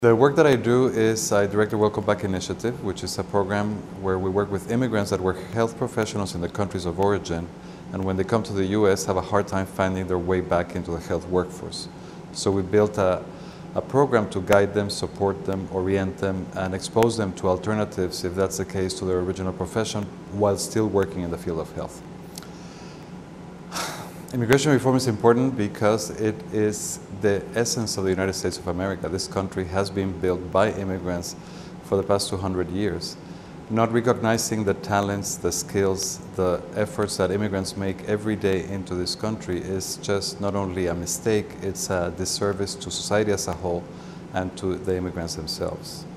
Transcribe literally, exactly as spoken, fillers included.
The work that I do is I direct the Welcome Back Initiative, which is a program where we work with immigrants that were health professionals in the countries of origin, and when they come to the U S have a hard time finding their way back into the health workforce. So we built a, a program to guide them, support them, orient them, and expose them to alternatives, if that's the case, to their original profession, while still working in the field of health. Immigration reform is important because it is the essence of the United States of America. This country has been built by immigrants for the past two hundred years. Not recognizing the talents, the skills, the efforts that immigrants make every day into this country is just not only a mistake, it's a disservice to society as a whole and to the immigrants themselves.